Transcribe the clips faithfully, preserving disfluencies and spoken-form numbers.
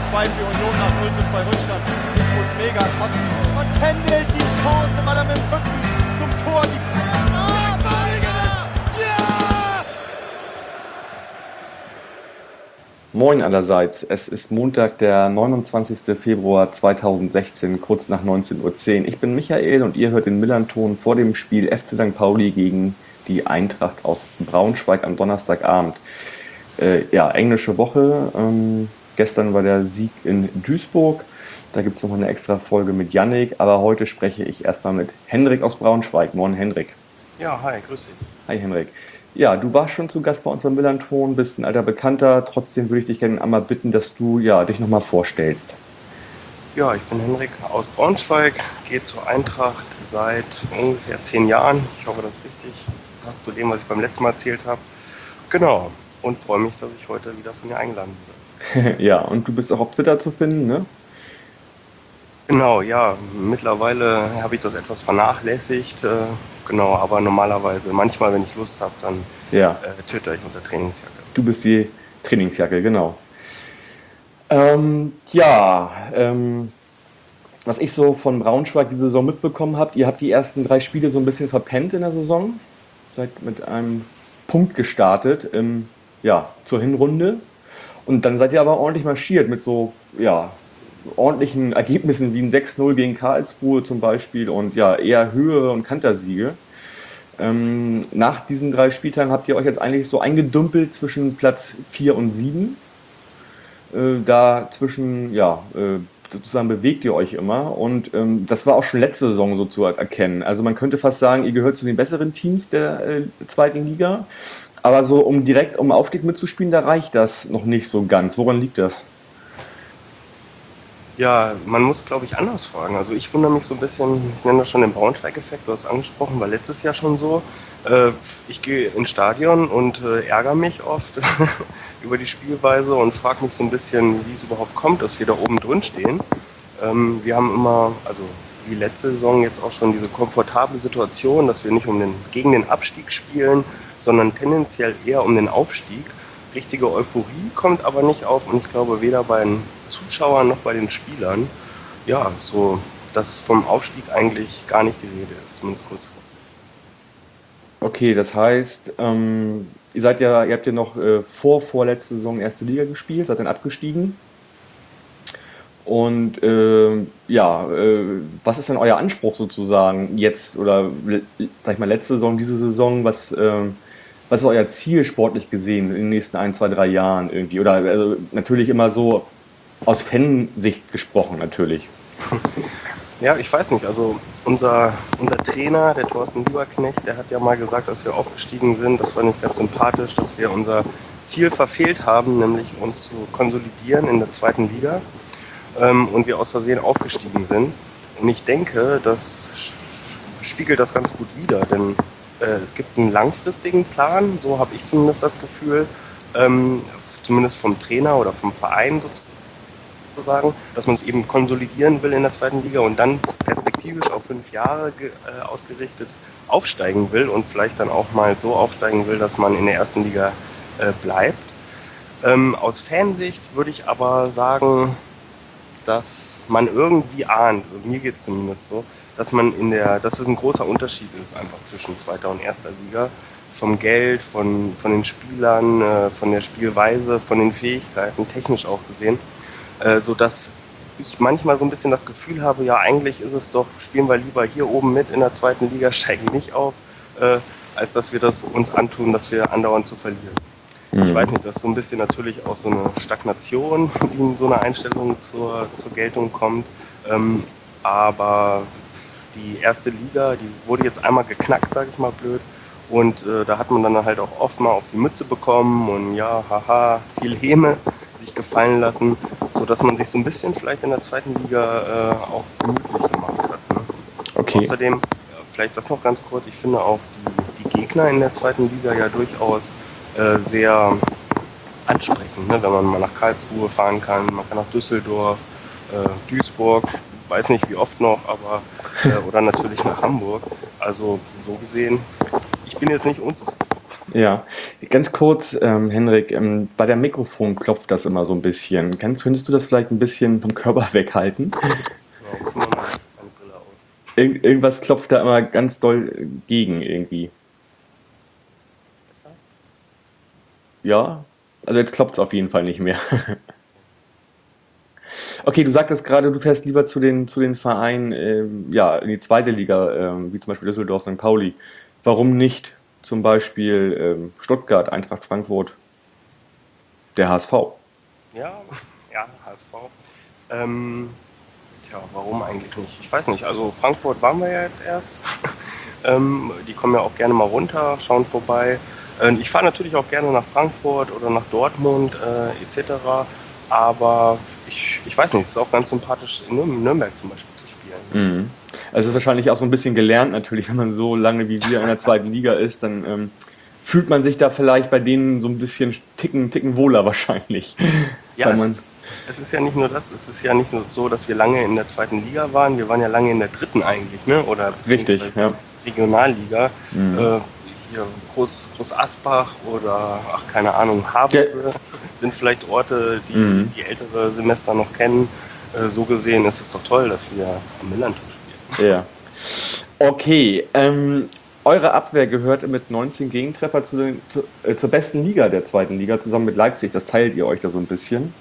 zwei für Union nach null zu zwei Rückstand. Nico mega kotzen und händelt die Chance, weil er mit dem Rücken zum Tor die Ah, Badiger! Ja! Moin allerseits, es ist Montag, der neunundzwanzigster Februar zweitausendsechzehn, kurz nach neunzehn Uhr zehn. Ich bin Michael und ihr hört den Millern-Ton vor dem Spiel F C Sankt Pauli gegen die Eintracht aus Braunschweig am Donnerstagabend. Äh, ja, englische Woche. Ähm, gestern war der Sieg in Duisburg. Da gibt es noch eine extra Folge mit Yannick, aber heute spreche ich erstmal mit Hendrik aus Braunschweig. Moin Hendrik. Ja, hi, grüß dich. Hi Hendrik. Ja, du warst schon zu Gast bei uns beim Millern-Ton, bist ein alter Bekannter. Trotzdem würde ich dich gerne einmal bitten, dass du ja, dich nochmal vorstellst. Ja, ich bin Hendrik aus Braunschweig, gehe zur Eintracht seit ungefähr zehn Jahren. Ich hoffe, das ist richtig. Passt zu dem, was ich beim letzten Mal erzählt habe. Genau. Und freue mich, dass ich heute wieder von dir eingeladen wurde. Ja, und du bist auch auf Twitter zu finden, ne? Genau, ja. Mittlerweile habe ich das etwas vernachlässigt. Äh, genau, aber normalerweise, manchmal, wenn ich Lust habe, dann Ja, äh, twitter ich unter Trainingsjacke. du bist die Trainingsjacke, genau. Ähm, ja, ähm, was ich so von Braunschweig die Saison mitbekommen habe, ihr habt die ersten drei Spiele so ein bisschen verpennt in der Saison. Seid mit einem Punkt gestartet im, ja, zur Hinrunde. Und dann seid ihr aber ordentlich marschiert mit so, ja, ordentlichen Ergebnissen wie ein sechs null gegen Karlsruhe zum Beispiel und ja, eher höhere und Kantersiege. Ähm, nach diesen drei Spieltagen habt ihr euch jetzt eigentlich so eingedümpelt zwischen Platz vier und sieben. Äh, dazwischen, ja, äh, sozusagen bewegt ihr euch immer und ähm, das war auch schon letzte Saison so zu erkennen. Also man könnte fast sagen, ihr gehört zu den besseren Teams der äh, zweiten Liga, aber so um direkt um Aufstieg mitzuspielen, da reicht das noch nicht so ganz. Woran liegt das? Ja, man muss, glaube ich, anders fragen. Also ich wundere mich so ein bisschen, ich nenne das schon den Braunschweig-Effekt, du hast es angesprochen, war letztes Jahr schon so. Äh, ich gehe ins Stadion und äh, ärgere mich oft über die Spielweise und frage mich so ein bisschen, wie es überhaupt kommt, dass wir da oben drin stehen. Ähm, wir haben immer, also wie letzte Saison jetzt auch schon diese komfortable Situation, dass wir nicht um den, gegen den Abstieg spielen, sondern tendenziell eher um den Aufstieg. Richtige Euphorie kommt aber nicht auf und ich glaube weder bei den Zuschauern noch bei den Spielern, ja, so, dass vom Aufstieg eigentlich gar nicht die Rede ist, zumindest kurzfristig. Okay, das heißt, ähm, ihr seid ja, ihr habt ja noch äh, vor vorletzte Saison erste Liga gespielt, seid dann abgestiegen. Und äh, ja, äh, was ist denn euer Anspruch sozusagen jetzt oder le- sag ich mal letzte Saison, diese Saison? Was, ähm, was ist euer Ziel sportlich gesehen in den nächsten ein, zwei, drei Jahren irgendwie? Oder also natürlich immer so aus Fansicht gesprochen natürlich. Ja, ich weiß nicht, also unser, unser Trainer, der Thorsten Lieberknecht, der hat ja mal gesagt, als wir aufgestiegen sind, das fand ich ganz sympathisch, dass wir unser Ziel verfehlt haben, nämlich uns zu konsolidieren in der zweiten Liga ähm, und wir aus Versehen aufgestiegen sind. Und ich denke, das sch- spiegelt das ganz gut wider, denn äh, es gibt einen langfristigen Plan, so habe ich zumindest das Gefühl, ähm, zumindest vom Trainer oder vom Verein sozusagen, dass man es eben konsolidieren will in der zweiten Liga und dann perspektivisch auf fünf Jahre ge- äh, ausgerichtet aufsteigen will und vielleicht dann auch mal so aufsteigen will, dass man in der ersten Liga äh, bleibt. Ähm, aus Fansicht würde ich aber sagen, dass man irgendwie ahnt, mir geht es zumindest so, dass man in der, dass es ein großer Unterschied ist einfach zwischen zweiter und erster Liga. Vom Geld, von, von den Spielern, äh, von der Spielweise, von den Fähigkeiten, technisch auch gesehen. Äh, sodass ich manchmal so ein bisschen das Gefühl habe, ja eigentlich ist es doch, spielen wir lieber hier oben mit in der zweiten Liga, steigen nicht auf, äh, als dass wir das uns antun, dass wir andauernd zu verlieren. Ich weiß nicht, das ist so ein bisschen natürlich auch so eine Stagnation, die in so einer Einstellung zur, zur Geltung kommt. Ähm, aber die erste Liga, die wurde jetzt einmal geknackt, sage ich mal blöd. Und äh, da hat man dann halt auch oft mal auf die Mütze bekommen und ja, haha, viel Häme sich gefallen lassen, sodass man sich so ein bisschen vielleicht in der zweiten Liga äh, auch gemütlich gemacht hat. Ne? Okay. Außerdem, ja, vielleicht das noch ganz kurz, ich finde auch die, die Gegner in der zweiten Liga ja durchaus äh, sehr ansprechend, ne? Wenn man mal nach Karlsruhe fahren kann, man kann nach Düsseldorf, äh, Duisburg, weiß nicht wie oft noch, aber äh, oder natürlich nach Hamburg. Also so gesehen, ich bin jetzt nicht unzufrieden. Ja, ganz kurz, ähm, Henrik, ähm, bei der Mikrofon klopft das immer so ein bisschen. Kannst, könntest du das vielleicht ein bisschen vom Körper weghalten? Ja, jetzt ziehen wir mal meine Brille auf. Irgend, irgendwas klopft da immer ganz doll äh, gegen irgendwie. Besser? Ja, also jetzt klopft es auf jeden Fall nicht mehr. Okay, du sagtest gerade, du fährst lieber zu den, zu den Vereinen, ähm, ja, in die zweite Liga, ähm, wie zum Beispiel Düsseldorf, Sankt Pauli. Warum nicht zum Beispiel ähm, Stuttgart, Eintracht Frankfurt, der H S V? Ja, ja, H S V. Ähm, tja, warum eigentlich nicht? Ich weiß nicht. Also Frankfurt waren wir ja jetzt erst. ähm, die kommen ja auch gerne mal runter, schauen vorbei. Ähm, ich fahre natürlich auch gerne nach Frankfurt oder nach Dortmund äh, et cetera. Aber ich, ich weiß nicht, es ist auch ganz sympathisch, in Nür- Nürnberg zum Beispiel zu spielen. Mhm. Also es ist wahrscheinlich auch so ein bisschen gelernt natürlich, wenn man so lange wie wir in der zweiten Liga ist, dann ähm, fühlt man sich da vielleicht bei denen so ein bisschen ticken, ticken wohler wahrscheinlich. Ja, Weil es man, ist, es ist ja nicht nur das, es ist ja nicht nur so, dass wir lange in der zweiten Liga waren, wir waren ja lange in der dritten eigentlich, ne? Oder richtig, beziehungsweise ja. Regionalliga. Mhm. Äh, hier Groß, Groß Asbach oder, ach keine Ahnung, Havelse sind vielleicht Orte, die Mhm. die ältere Semester noch kennen. Äh, so gesehen ist es doch toll, dass wir am Millantor spielen. Ja. Okay, ähm, eure Abwehr gehört mit neunzehn Gegentreffer zu den, zu, äh, zur besten Liga der zweiten Liga, zusammen mit Leipzig. Das teilt ihr euch da so ein bisschen.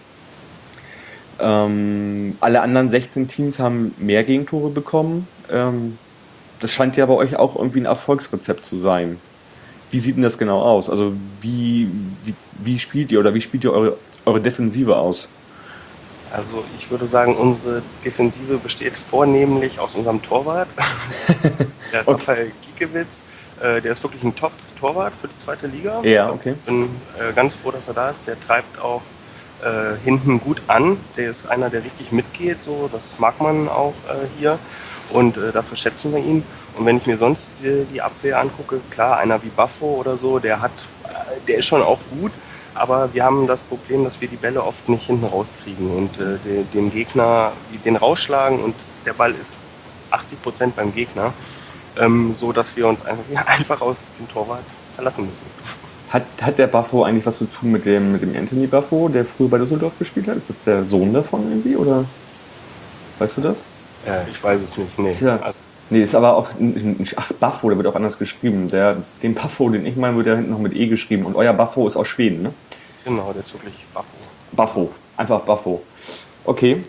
Ähm, alle anderen sechzehn Teams haben mehr Gegentore bekommen. Ähm, das scheint ja bei euch auch irgendwie ein Erfolgsrezept zu sein. Wie sieht denn das genau aus? Also wie, wie, wie spielt ihr oder wie spielt ihr eure, eure Defensive aus? Also ich würde sagen, unsere Defensive besteht vornehmlich aus unserem Torwart, der Okay. Raphael Giekewitz. Äh, der ist wirklich ein Top-Torwart für die zweite Liga. Ja, okay. Ich bin äh, ganz froh, dass er da ist. Der treibt auch äh, hinten gut an. Der ist einer, der richtig mitgeht. So, das mag man auch äh, hier. Und äh, dafür schätzen wir ihn. Und wenn ich mir sonst äh, die Abwehr angucke, klar, einer wie Baffo oder so, der hat, äh, der ist schon auch gut. Aber wir haben das Problem, dass wir die Bälle oft nicht hinten rauskriegen und äh, de, den Gegner den rausschlagen und der Ball ist achtzig Prozent beim Gegner, ähm, so dass wir uns einfach, ja, einfach aus dem Torwart verlassen müssen. Hat, hat der Buffo eigentlich was zu tun mit dem, mit dem Anthony Buffo, der früher bei Düsseldorf gespielt hat? Ist das der Sohn davon irgendwie oder weißt du das? Äh, ich weiß es nicht, nee. Tja. Also, Nee, ist aber auch, ach, Buffo, der wird auch anders geschrieben. Der, den Buffo, den ich meine, wird ja hinten noch mit E geschrieben. Und euer Buffo ist aus Schweden, ne? genau, der ist wirklich Baffo. Buffo, einfach Buffo. Okay,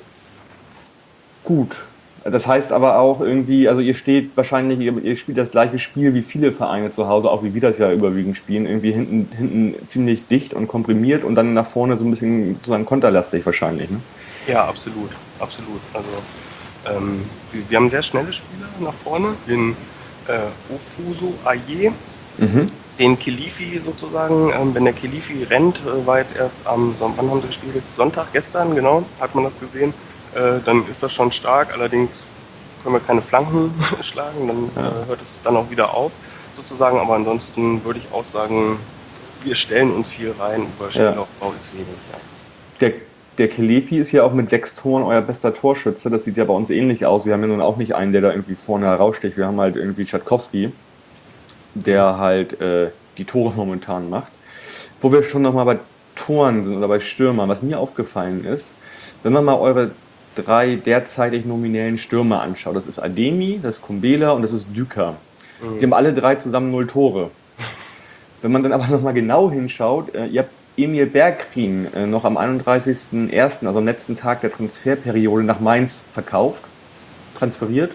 gut. Das heißt aber auch irgendwie, also ihr steht wahrscheinlich, ihr, ihr spielt das gleiche Spiel wie viele Vereine zu Hause, auch wie wir das ja überwiegend spielen, irgendwie hinten, hinten ziemlich dicht und komprimiert und dann nach vorne so ein bisschen sozusagen konterlastig wahrscheinlich, ne? Ja, absolut, absolut. Also ähm, wir, wir haben sehr schnelle Spieler nach vorne, den äh, Ofuso Aye, Mhm. den Kilifi sozusagen, ähm, wenn der Kilifi rennt, äh, war jetzt erst am, Son- wann haben sie gespielt? Sonntag, gestern, genau, hat man das gesehen, äh, dann ist das schon stark, allerdings können wir keine Flanken schlagen, dann Ja. äh, hört es dann auch wieder auf, sozusagen, aber ansonsten würde ich auch sagen, wir stellen uns viel rein, über Spielaufbau ist wenig, ja. Der, der Kelefi ist ja auch mit sechs Toren euer bester Torschütze. Das sieht ja bei uns ähnlich aus. Wir haben ja nun auch nicht einen, der da irgendwie vorne heraussticht. Wir haben halt irgendwie Tschatkowski, der halt äh, die Tore momentan macht. Wo wir schon nochmal bei Toren sind oder bei Stürmern, was mir aufgefallen ist, wenn man mal eure drei derzeitig nominellen Stürmer anschaut, das ist Ademi, das ist Kumbela und das ist Düker. Die haben alle drei zusammen null Tore. Wenn man dann aber nochmal genau hinschaut, äh, ihr habt Emil Bergkrien äh, noch am einunddreißigsten ersten, also am letzten Tag der Transferperiode, nach Mainz verkauft, transferiert.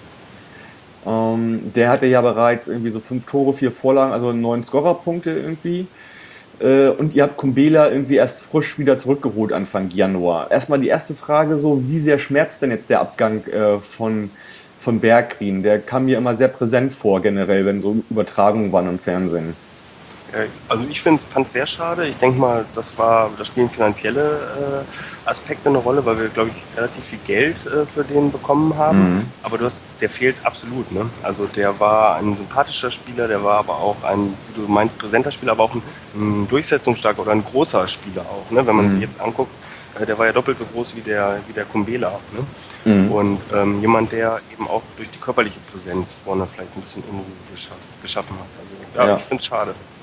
Ähm, der hatte ja bereits irgendwie so fünf Tore, vier Vorlagen, also neun Scorerpunkte irgendwie. Äh, und ihr habt Kumbela irgendwie erst frisch wieder zurückgeholt Anfang Januar. Erstmal die erste Frage so, wie sehr schmerzt denn jetzt der Abgang äh, von, von Bergkrien? Der kam mir immer sehr präsent vor generell, wenn so Übertragungen waren im Fernsehen. Äh, Also ich fand es sehr schade. Ich denke mal, das war, da spielen finanzielle äh, Aspekte eine Rolle, weil wir, glaube ich, relativ viel Geld äh, für den bekommen haben. Mhm. Aber du hast, der fehlt absolut. Ne? Also der war ein sympathischer Spieler, der war aber auch ein, wie du meinst, präsenter Spieler, aber auch ein, ein durchsetzungsstarker oder ein großer Spieler auch. Ne? Wenn man Mhm. sich jetzt anguckt, äh, der war ja doppelt so groß wie der, wie der Kumbela. Ne? Mhm. Und ähm, jemand, der eben auch durch die körperliche Präsenz vorne vielleicht ein bisschen Unruhe geschaff, geschaffen hat. Also ja, Ja. ich finde es schade.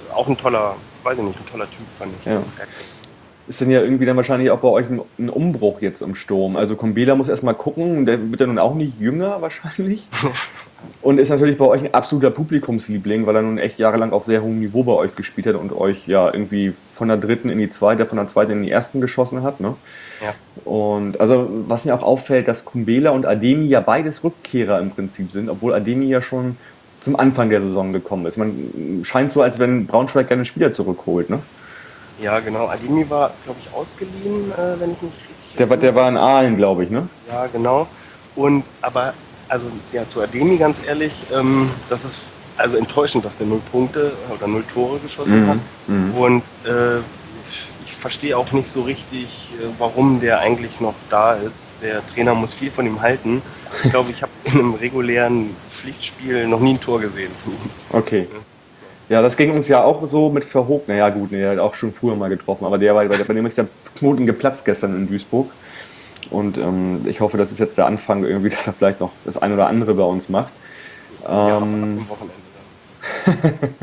auch ein toller, weiß ich nicht, ein toller Typ, fand ich. Ja. Ist denn ja irgendwie dann wahrscheinlich auch bei euch ein, ein Umbruch jetzt im Sturm. Also Kumbela muss erstmal gucken, der wird ja nun auch nicht jünger wahrscheinlich. Und ist natürlich bei euch ein absoluter Publikumsliebling, weil er nun echt jahrelang auf sehr hohem Niveau bei euch gespielt hat und euch ja irgendwie von der dritten in die zweite, von der zweiten in die ersten geschossen hat. Ne? Ja. Und also was mir auch auffällt, dass Kumbela und Ademi ja beides Rückkehrer im Prinzip sind, obwohl Ademi ja schon zum Anfang der Saison gekommen ist. Man scheint so, als wenn Braunschweig gerne Spieler zurückholt, ne? Ja, genau. Ademi war, glaube ich, ausgeliehen, äh, wenn ich mich richtig Der, war- der war in Aalen, glaube ich, ne? Ja, genau. Und aber, also ja, zu Ademi ganz ehrlich, ähm, das ist also enttäuschend, dass der null Punkte oder null Tore geschossen Mhm, hat. mhm. Und äh, ich, ich verstehe auch nicht so richtig, äh, warum der eigentlich noch da ist. Der Trainer muss viel von ihm halten. Ich glaube, ich habe in einem regulären Pflichtspiel noch nie ein Tor gesehen von ihm. Okay. Ja, das ging uns ja auch so mit Verhoog. Naja, gut, nee, er hat auch schon früher mal getroffen, aber der war, bei dem ist der Knoten geplatzt gestern in Duisburg. Und ähm, ich hoffe, das ist jetzt der Anfang irgendwie, dass er vielleicht noch das ein oder andere bei uns macht. Ja, Ähm, am Wochenende dann.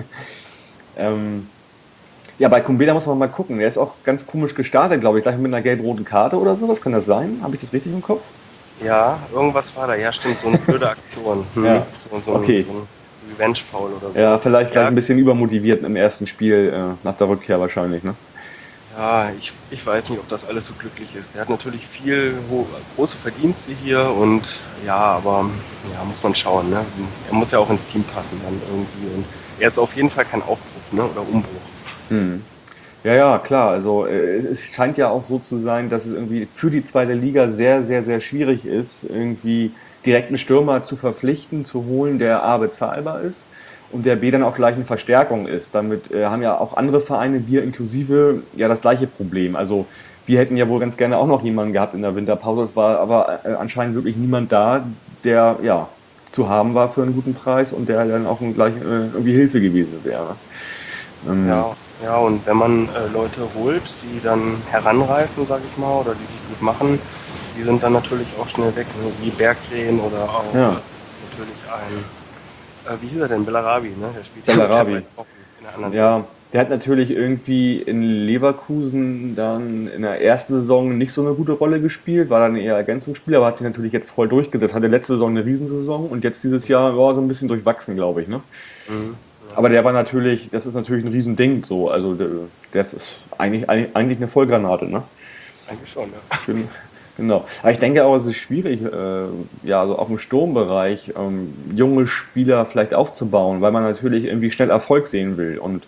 ähm, ja, bei Kumbela muss man mal gucken. Der ist auch ganz komisch gestartet, glaube ich, gleich mit einer gelb-roten Karte oder sowas. Kann das sein? Habe ich das richtig im Kopf? Ja, irgendwas war da. Ja, stimmt, so eine blöde Aktion. Hm. Ja, So, so, ein- okay. so ein Revenge-Foul oder so. Ja, vielleicht gleich Ja. ein bisschen übermotiviert im ersten Spiel äh, nach der Rückkehr wahrscheinlich, ne? Ja, ich, ich weiß nicht, ob das alles so glücklich ist. Der hat natürlich viel ho- große Verdienste hier und ja, aber ja, muss man schauen. Ne? Er muss ja auch ins Team passen dann irgendwie. Und er ist auf jeden Fall kein Aufbruch, ne? Oder Umbruch. Hm. Ja, ja, klar. Also äh, es scheint ja auch so zu sein, dass es irgendwie für die zweite Liga sehr, sehr, sehr schwierig ist, irgendwie direkt einen Stürmer zu verpflichten, zu holen, der A bezahlbar ist und der B dann auch gleich eine Verstärkung ist. Damit äh, haben ja auch andere Vereine, wir inklusive, ja das gleiche Problem. Also wir hätten ja wohl ganz gerne auch noch jemanden gehabt in der Winterpause. Es war aber äh, anscheinend wirklich niemand da, der ja zu haben war für einen guten Preis und der dann auch gleich äh, irgendwie Hilfe gewesen wäre. Ähm, Ja, ja, und wenn man äh, Leute holt, die dann heranreifen, sag ich mal, oder die sich gut machen, die sind dann natürlich auch schnell weg, ne? Wie Berggren oder auch Ja. äh, natürlich ein, äh, wie hieß er denn, Bellarabi, ne? Der spielt Bellarabi. jetzt auch in der anderen Ja, der hat natürlich irgendwie in Leverkusen dann in der ersten Saison nicht so eine gute Rolle gespielt, war dann eher Ergänzungsspieler, aber hat sich natürlich jetzt voll durchgesetzt. Hatte letzte Saison eine Riesensaison und jetzt dieses Jahr war so ein bisschen durchwachsen, glaube ich. Ne? Mhm. Aber der war natürlich, das ist natürlich ein Riesending so. Also der, das ist eigentlich, eigentlich, eigentlich eine Vollgranate, ne? Eigentlich schon, ja. Gen- Genau. Aber ich denke auch, es ist schwierig, äh, ja, also auch im Sturmbereich ähm, junge Spieler vielleicht aufzubauen, weil man natürlich irgendwie schnell Erfolg sehen will. Und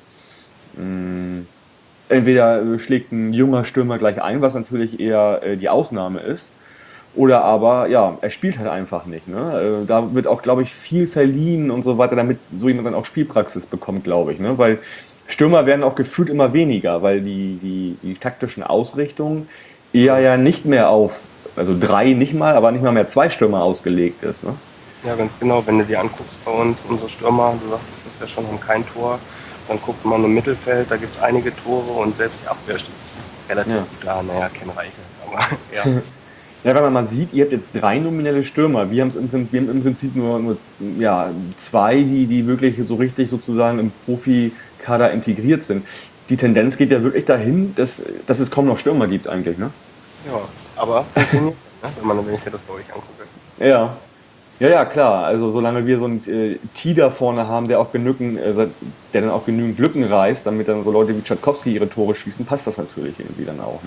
mh, entweder äh, schlägt ein junger Stürmer gleich ein, was natürlich eher äh, die Ausnahme ist, oder aber, ja, er spielt halt einfach nicht. Ne? Äh, da wird auch, glaube ich, viel verliehen und so weiter, damit so jemand dann auch Spielpraxis bekommt, glaube ich. Ne? Weil Stürmer werden auch gefühlt immer weniger, weil die, die, die taktischen Ausrichtungen eher ja nicht mehr auf, also drei nicht mal, aber nicht mal mehr zwei Stürmer ausgelegt ist. Ne? Ja, ganz genau. Wenn du dir anguckst bei uns, unsere Stürmer, du sagtest das ja schon, haben kein Tor. Dann guckt man im Mittelfeld, da gibt es einige Tore und selbst die Abwehr steht relativ Ja. gut da. Naja, Ken Reichel, aber ja. Ja, wenn man mal sieht, ihr habt jetzt drei nominelle Stürmer. Wir, haben's im, Prin- wir haben im Prinzip nur, nur ja, zwei, die, die wirklich so richtig sozusagen im Profikader integriert sind. Die Tendenz geht ja wirklich dahin, dass, dass es kaum noch Stürmer gibt eigentlich. Ne? Ja, aber funktioniert, ne? wenn, man, wenn ich mir das bei euch angucke. Ja. Ja, ja, klar. Also solange wir so einen äh, T da vorne haben, der auch genügend, äh, der dann auch genügend Lücken reißt, damit dann so Leute wie Tschatkowski ihre Tore schießen, passt das natürlich irgendwie dann auch. Ne?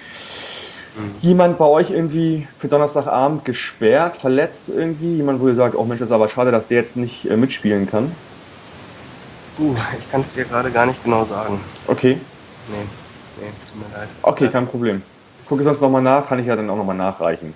Jemand bei euch irgendwie für Donnerstagabend gesperrt, verletzt irgendwie? Jemand, wo ihr sagt, oh Mensch, das ist aber schade, dass der jetzt nicht äh, mitspielen kann? Du, ich kann es dir gerade gar nicht genau sagen. Okay, Nee, nee, tut mir leid. okay, kein Problem. Gucke sonst nochmal nach, kann ich ja dann auch nochmal nachreichen.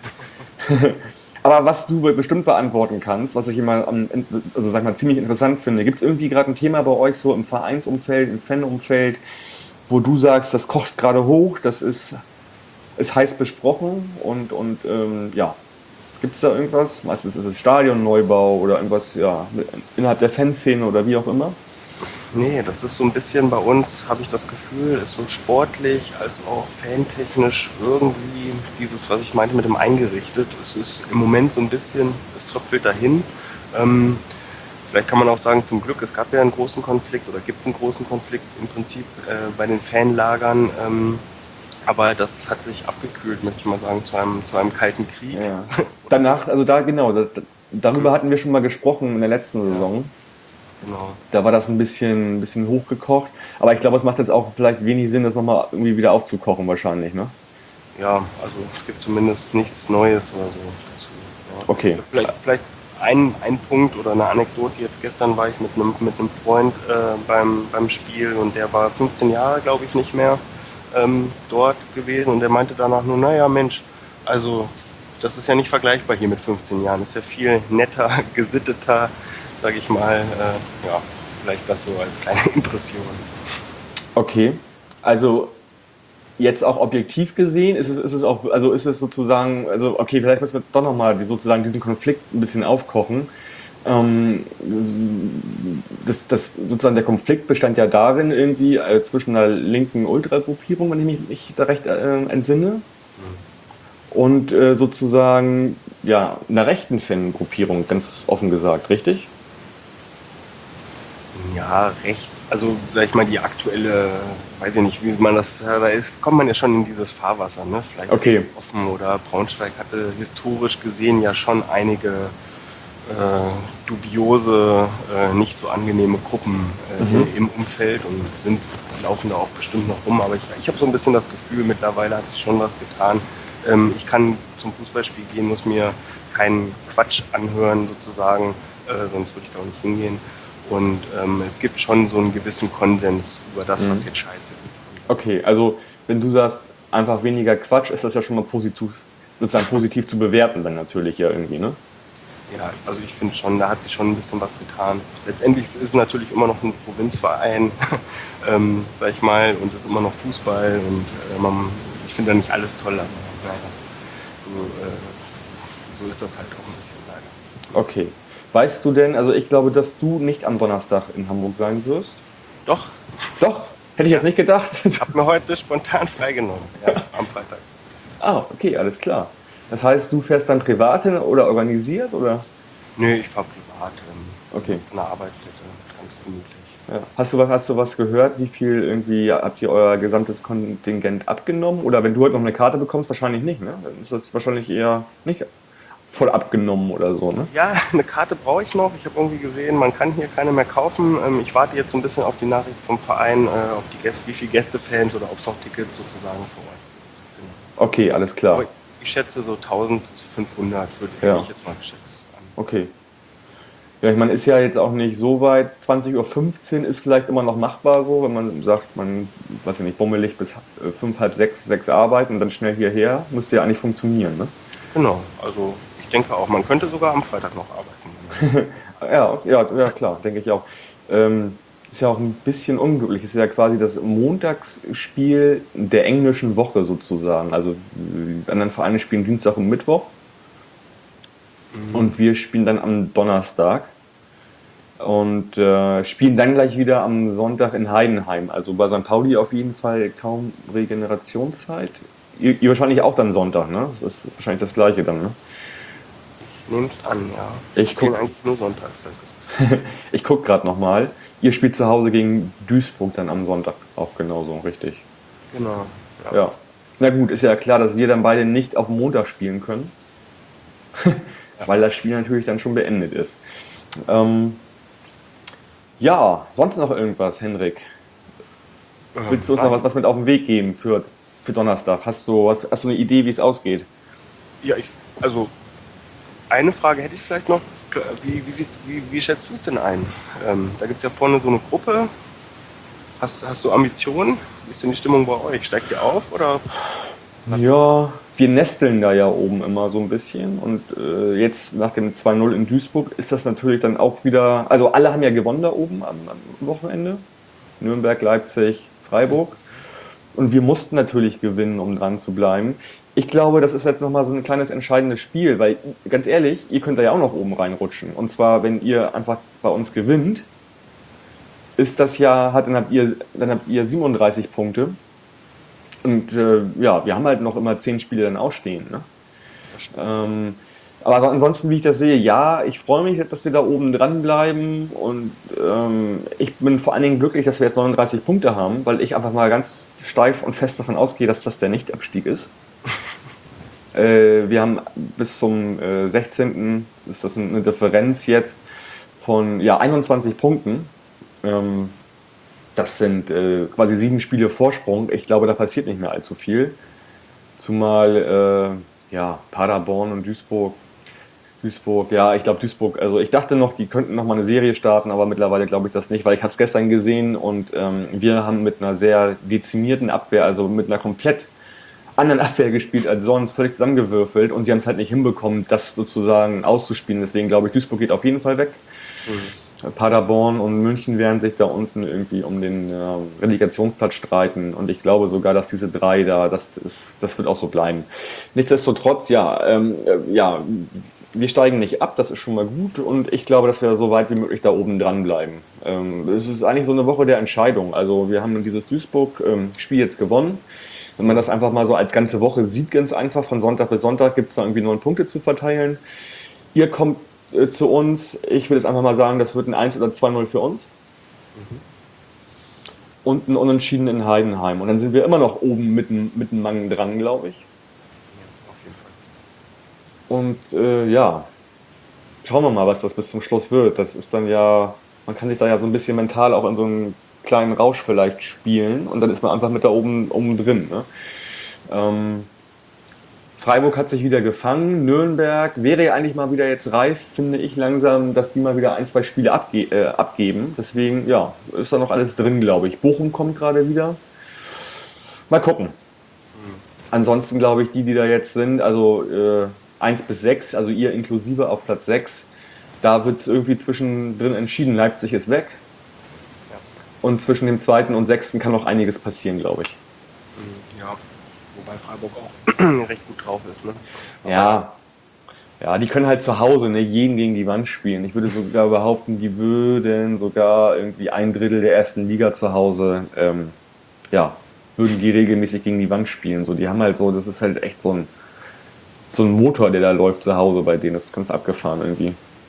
Aber was du bestimmt beantworten kannst, was ich immer am- also sag mal, ziemlich interessant finde, gibt es irgendwie gerade ein Thema bei euch so im Vereinsumfeld, im Fanumfeld, wo du sagst, das kocht gerade hoch, das ist, ist heiß besprochen und, und ähm, ja, gibt es da irgendwas? Meistens ist es Stadionneubau oder irgendwas ja, mit- innerhalb der Fanszene oder wie auch immer. Nee, das ist so ein bisschen bei uns, habe ich das Gefühl, ist so sportlich als auch fantechnisch irgendwie dieses, was ich meinte mit dem eingerichtet. Es ist im Moment so ein bisschen, es tröpfelt dahin. Ähm, vielleicht kann man auch sagen, zum Glück, es gab ja einen großen Konflikt oder gibt einen großen Konflikt im Prinzip äh, bei den Fanlagern. Ähm, aber das hat sich abgekühlt, möchte ich mal sagen, zu einem, zu einem kalten Krieg. Ja. Danach, also da genau, da, darüber hatten wir schon mal gesprochen in der letzten Saison. Genau. Da war das ein bisschen, ein bisschen hochgekocht. Aber ich glaube, es macht jetzt auch vielleicht wenig Sinn, das nochmal irgendwie wieder aufzukochen wahrscheinlich, ne? Ja, also es gibt zumindest nichts Neues oder so dazu. Ja. Okay. Vielleicht, vielleicht ein, ein Punkt oder eine Anekdote. Jetzt gestern war ich mit einem, mit einem Freund äh, beim, beim Spiel und der war fünfzehn Jahre, glaube ich, nicht mehr ähm, dort gewesen und der meinte danach nur, naja Mensch, also das ist ja nicht vergleichbar hier mit fünfzehn Jahren. Das ist ja viel netter, gesitteter, sage ich mal. Äh, ja, vielleicht das so als kleine Impression. Okay. Also jetzt auch objektiv gesehen, ist es, ist es auch, also ist es sozusagen, also okay, vielleicht müssen wir doch nochmal die, sozusagen diesen Konflikt ein bisschen aufkochen. Ähm, das, das, sozusagen der Konflikt bestand ja darin irgendwie äh, zwischen einer linken Ultragruppierung, wenn ich mich nicht da recht äh, entsinne, und äh, sozusagen ja einer rechten Fangruppierung, ganz offen gesagt, richtig? Ja, recht. Also, sag ich mal, die aktuelle, weiß ich nicht, wie man das, da ist, kommt man ja schon in dieses Fahrwasser, ne? Vielleicht Okay. rechts offen oder Braunschweig hatte historisch gesehen ja schon einige äh, dubiose, äh, nicht so angenehme Gruppen äh, Mhm. im Umfeld und sind, laufen da auch bestimmt noch rum. Aber ich, ich habe so ein bisschen das Gefühl, mittlerweile hat sich schon was getan. Ähm, ich kann zum Fußballspiel gehen, muss mir keinen Quatsch anhören sozusagen, äh, sonst würde ich da auch nicht hingehen. Und ähm, es gibt schon so einen gewissen Konsens über das, was Mhm. jetzt scheiße ist. Okay, also wenn du sagst, einfach weniger Quatsch, ist das ja schon mal positiv, sozusagen positiv zu bewerten dann natürlich ja irgendwie, ne? Ja, also ich finde schon, da hat sich schon ein bisschen was getan. Letztendlich ist es natürlich immer noch ein Provinzverein, ähm, sag ich mal, und es ist immer noch Fußball und äh, man, ich finde da nicht alles toll, aber naja, so, äh, so ist das halt auch ein bisschen leider. Okay. Weißt du denn, also ich glaube, dass du nicht am Donnerstag in Hamburg sein wirst? Doch, Doch, hätte ich jetzt nicht gedacht. ich habe mir heute spontan freigenommen, ja, am Freitag. Ah, okay, alles klar. Das heißt, du fährst dann privat hin oder organisiert, oder? Nö, ich fahre privat ähm, Okay. von der Arbeitsstätte, ganz gemütlich. Ja. Hast du was, hast du was gehört? Wie viel irgendwie habt ihr euer gesamtes Kontingent abgenommen? Oder wenn du heute noch eine Karte bekommst, wahrscheinlich nicht, ne? Dann ist das wahrscheinlich eher nicht voll abgenommen oder so, ne? Ja, eine Karte brauche ich noch. Ich habe irgendwie gesehen, man kann hier keine mehr kaufen. Ähm, Ich warte jetzt so ein bisschen auf die Nachricht vom Verein, äh, ob die Gäste, wie viele Gästefans oder ob es noch Tickets sozusagen vor Ort gibt. Genau. Okay, alles klar. Aber ich schätze so eintausendfünfhundert würde Ja. ich jetzt mal geschätzt an. Okay. Ja, ich meine, ist ja jetzt auch nicht so weit. zwanzig Uhr fünfzehn ist vielleicht immer noch machbar so, wenn man sagt, man, weiß ich nicht, bummelig bis äh, fünf, halb sechs, sechs arbeiten und dann schnell hierher. Müsste ja eigentlich funktionieren, ne? Genau, also ich denke auch, man könnte sogar am Freitag noch arbeiten. Ja, ja, ja klar, denke ich auch. Ähm, ist ja auch ein bisschen unglücklich. Ist ja quasi das Montagsspiel der englischen Woche sozusagen. Also die anderen Vereine spielen Dienstag und Mittwoch und wir spielen dann am Donnerstag und äh, spielen dann gleich wieder am Sonntag in Heidenheim. Also bei Sankt Pauli auf jeden Fall kaum Regenerationszeit. Ihr, ihr wahrscheinlich auch dann Sonntag, ne? Das ist wahrscheinlich das gleiche dann, ne? Ich nehme es an, ja. Ich spiele guck- eigentlich nur sonntags. hab ich das Gefühl. Ich gucke gerade nochmal. Ihr spielt zu Hause gegen Duisburg dann am Sonntag auch genauso, richtig? Genau. Ja. Ja. Na gut, ist ja klar, dass wir dann beide nicht auf Montag spielen können, weil das Spiel natürlich dann schon beendet ist. Ähm, ja, sonst noch irgendwas, Henrik? Willst du uns noch was, was mit auf den Weg geben für, für Donnerstag? Hast du, hast, hast du eine Idee, wie es ausgeht? Ja, ich, also eine Frage hätte ich vielleicht noch. Wie, wie, sieht, wie, wie schätzt du es denn ein? Ähm, da gibt es ja vorne so eine Gruppe. Hast, hast du Ambitionen? Wie ist denn die Stimmung bei euch? Steigt ihr auf oder? was Ja, wir nesteln da ja oben immer so ein bisschen und äh, jetzt nach dem zwei null in Duisburg ist das natürlich dann auch wieder, also alle haben ja gewonnen da oben am, am Wochenende, Nürnberg, Leipzig, Freiburg und wir mussten natürlich gewinnen, um dran zu bleiben. Ich glaube, das ist jetzt nochmal so ein kleines entscheidendes Spiel, weil ganz ehrlich, ihr könnt da ja auch noch oben reinrutschen und zwar, wenn ihr einfach bei uns gewinnt, ist das ja, hat, dann habt ihr, dann habt ihr siebenunddreißig Punkte. Und äh, ja, wir haben halt noch immer zehn Spiele dann ausstehen. Ne? Das stimmt. Ähm, Aber ansonsten, wie ich das sehe, ja, ich freue mich, dass wir da oben dran bleiben und ähm, ich bin vor allen Dingen glücklich, dass wir jetzt neununddreißig Punkte haben, weil ich einfach mal ganz steif und fest davon ausgehe, dass das der Nichtabstieg ist. äh, wir haben bis zum äh, sechzehnten ist das eine Differenz jetzt von ja, einundzwanzig Punkten. Ähm, das sind äh, quasi sieben Spiele Vorsprung. Ich glaube, da passiert nicht mehr allzu viel. Zumal äh, ja, Paderborn und Duisburg Duisburg, ja, ich glaube Duisburg, also ich dachte noch, die könnten noch mal eine Serie starten, aber mittlerweile glaube ich das nicht, weil ich habe es gestern gesehen und ähm, wir haben mit einer sehr dezimierten Abwehr, also mit einer komplett anderen Abwehr gespielt als sonst, völlig zusammengewürfelt und die haben es halt nicht hinbekommen, das sozusagen auszuspielen. Deswegen glaube ich, Duisburg geht auf jeden Fall weg. Mhm. Paderborn und München werden sich da unten irgendwie um den äh, Relegationsplatz streiten und ich glaube sogar, dass diese drei da, das, ist, das wird auch so bleiben. Nichtsdestotrotz, ja, ähm, ja, wir steigen nicht ab, das ist schon mal gut und ich glaube, dass wir so weit wie möglich da oben dran bleiben. Ähm, es ist eigentlich so eine Woche der Entscheidung. Also wir haben dieses Duisburg-Spiel jetzt gewonnen. Wenn man das einfach mal so als ganze Woche sieht, ganz einfach, von Sonntag bis Sonntag gibt es da irgendwie neun Punkte zu verteilen. Ihr kommt äh, zu uns, ich will jetzt einfach mal sagen, das wird ein eins oder zwei null für uns. Mhm. Und ein Unentschieden in Heidenheim. Und dann sind wir immer noch oben mitten, mitten Mangen dran, glaube ich. Und äh, ja, schauen wir mal, was das bis zum Schluss wird. Das ist dann ja, man kann sich da ja so ein bisschen mental auch in so einen kleinen Rausch vielleicht spielen und dann ist man einfach mit da oben, oben drin. Ne? Ähm, Freiburg hat sich wieder gefangen, Nürnberg wäre ja eigentlich mal wieder jetzt reif, finde ich langsam, dass die mal wieder ein, zwei Spiele abge äh, abgeben. Deswegen, ja, ist da noch alles drin, glaube ich. Bochum kommt gerade wieder. Mal gucken. Ansonsten glaube ich, die, die da jetzt sind, also äh, eins bis sechs, also ihr inklusive auf Platz sechs, da wird es irgendwie zwischendrin entschieden. Leipzig ist weg. Ja. Und zwischen dem zweiten und sechsten kann noch einiges passieren, glaube ich. Ja, wobei Freiburg auch recht gut drauf ist. Ne? Ja. Ja, die können halt zu Hause ne, jeden gegen die Wand spielen. Ich würde sogar behaupten, die würden sogar irgendwie ein Drittel der ersten Liga zu Hause, ähm, ja, würden die regelmäßig gegen die Wand spielen. So, die haben halt so, das ist halt echt so ein so ein Motor, der da läuft zu Hause bei denen. Das ist ganz abgefahren irgendwie.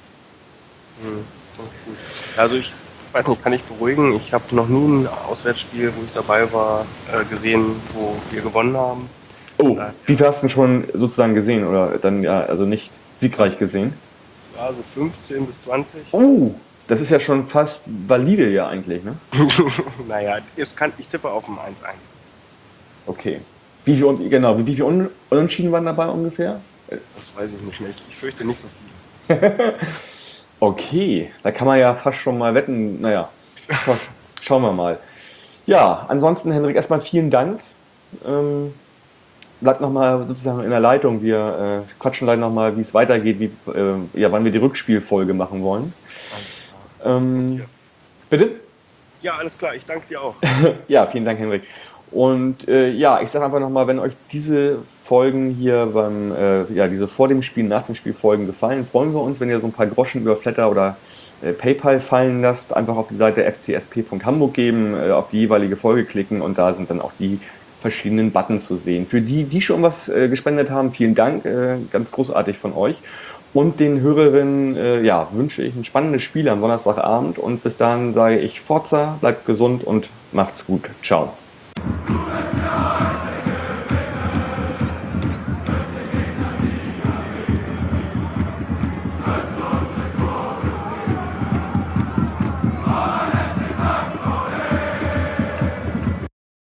Mhm. Also ich weiß nicht, kann ich beruhigen. Ich habe noch nie ein Auswärtsspiel, wo ich dabei war, gesehen, wo wir gewonnen haben. Oh, wie viel hast du denn schon sozusagen gesehen? Oder dann ja, also nicht siegreich gesehen? Ja, so fünfzehn bis zwanzig. Oh, das ist ja schon fast valide ja eigentlich, ne? Naja, es kann, ich tippe auf ein eins eins. Okay. Wie viel, genau, wie viele Un Unentschieden waren dabei ungefähr? Das weiß ich nicht mehr. Ich fürchte nicht so viel. Okay, da kann man ja fast schon mal wetten. Naja, schauen wir mal. Ja, ansonsten, Henrik, erstmal vielen Dank. Ähm, bleibt nochmal sozusagen in der Leitung. Wir äh, quatschen gleich nochmal, wie es weitergeht, wie, äh, ja, wann wir die Rückspielfolge machen wollen. Ähm, ja. Bitte? Ja, alles klar. Ich danke dir auch. Ja, vielen Dank, Henrik. Und äh, ja, ich sage einfach nochmal, wenn euch diese Folgen hier beim, äh, ja, diese vor dem Spiel, nach dem Spiel Folgen gefallen, freuen wir uns, wenn ihr so ein paar Groschen über Flatter oder äh, PayPal fallen lasst. Einfach auf die Seite f c s p punkt hamburg geben, äh, auf die jeweilige Folge klicken und da sind dann auch die verschiedenen Buttons zu sehen. Für die, die schon was äh, gespendet haben, vielen Dank, äh, ganz großartig von euch. Und den Hörerinnen äh, ja, wünsche ich ein spannendes Spiel am Donnerstagabend und bis dahin sage ich Forza, bleibt gesund und macht's gut. Ciao.